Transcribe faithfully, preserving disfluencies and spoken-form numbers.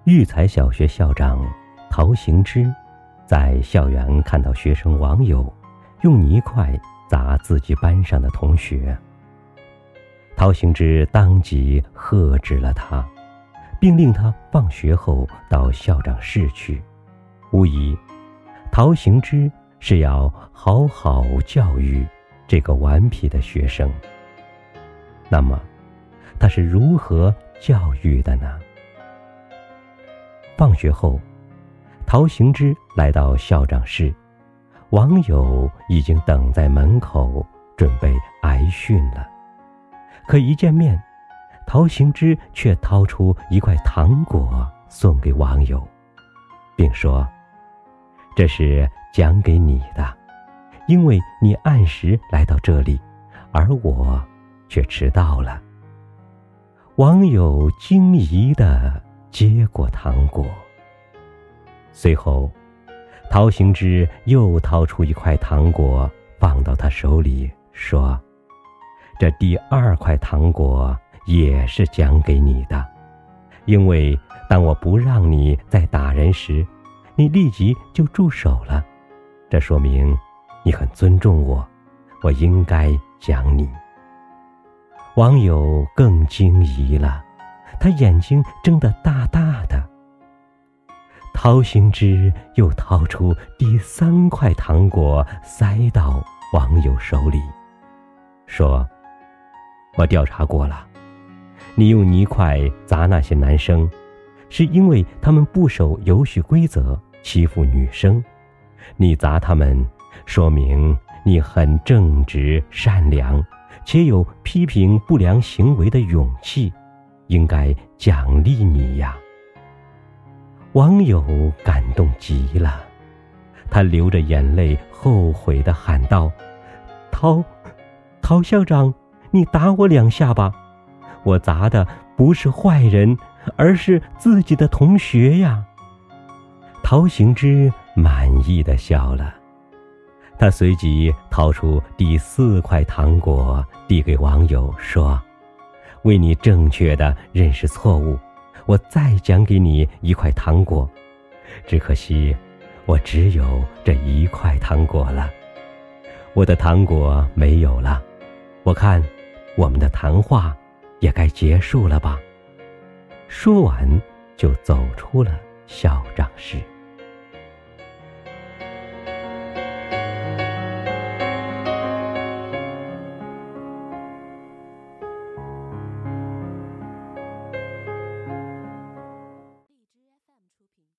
育才小学校长陶行知在校园看到学生王友用泥块砸自己班上的同学，陶行知当即喝止了他，并令他放学后到校长室去。无疑，陶行知是要好好教育这个顽皮的学生。那么，他是如何教育的呢？放学后，陶行知来到校长室，王友已经等在门口，准备挨训了。可一见面，陶行知却掏出一块糖果送给王友，并说：“这是奖给你的，因为你按时来到这里，而我却迟到了。”王友惊疑地接过糖果。随后，陶行知又掏出一块糖果放到他手里，说：“这第二块糖果也是奖给你的，因为当我不让你再打人时，你立即就住手了，这说明你很尊重我，我应该奖你。”王友更惊疑了，他眼睛睁得大大的。陶行知又掏出第三块糖果塞到王友手里，说：“我调查过了，你用泥块砸那些男生，是因为他们不守游戏规则，欺负女生。你砸他们，说明你很正直善良，且有批评不良行为的勇气，应该奖励你呀。”王友感动极了，他流着眼泪后悔地喊道：“陶陶校长，你打我两下吧，我砸的不是坏人，而是自己的同学呀。”陶行知满意地笑了，他随即掏出第四块糖果递给王友，说：“为你正确地认识错误，我再奖给你一块糖果，只可惜我只有这一块糖果了。我的糖果没有了，我看我们的谈话也该结束了吧。”说完就走出了校长室。